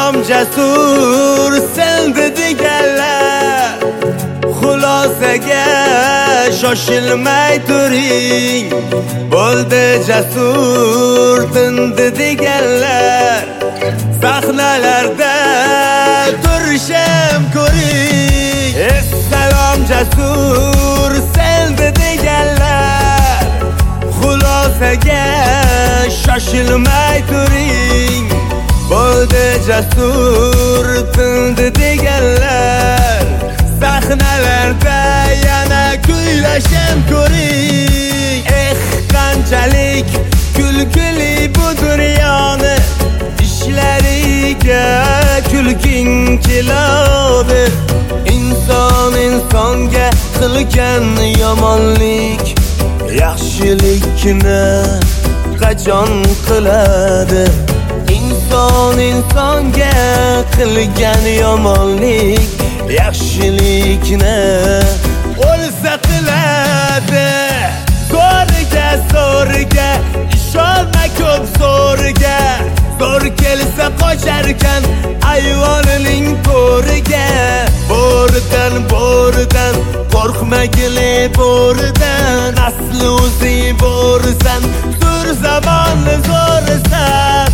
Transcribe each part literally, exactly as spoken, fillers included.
Esselam cesur sildi digerler, xulosaga shoshilmay turing. Bo'ldi jasur tindi deganlar, sahnalarda turishim ko'ring. Esselam jasur sildi deganlar, xulosaga shoshilmay turing. Bo'ldi jasur tindi deganlar, sahnalarda yana kuylashim ko'ring. Eh, qanchalik kulkuli bu dunyoni, ishlariga kulging keladi. Inson insonga qilgan yomonlik, yaxshilikni qachon qiladi? Inson insonga qilgan yomonlik, yaxshilikni o'lsa qiladi. Zo'rga zo'rga ishonma ko'p zo'rga, zo'r kelsa qocharkan ayvonining to'riga. Bo'ridan bo'ridan qo'rqmagile bo'ridan, asli o'zi bo'risan, zo'r zamonni zo'risan.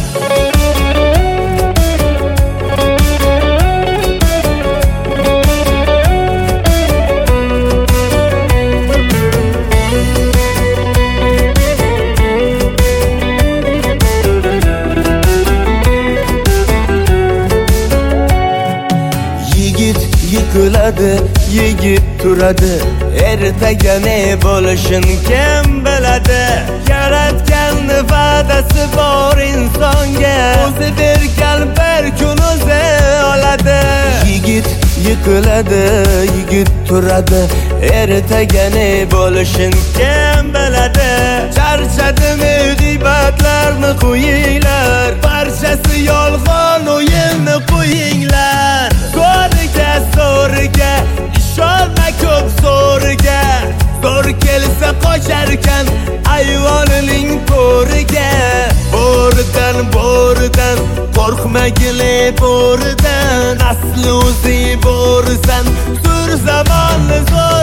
Yiqiladi, yigit turadi, ertaga ne bo'lishini kim biladi? Yaratganni va'dasi bor insonga, o'zi bergan bir kun o'zi oladi. Yigit yiqiladi, yigit turadi, ertaga ne bo'lishini kim biladi? Charchadimi g'iybatlarni qo'yinglar, barchasi yolg'on o'yinni qo'yinglar. Zo'rga zo'rga ishonma ko'p zo'rga, zo'r kelsa qocharkan ayvonining to'riga. Bo'ridan bo'ridan qo'rqmagile bo'ridan, asli o'zi bo'risan, zo'r zamonni zo'r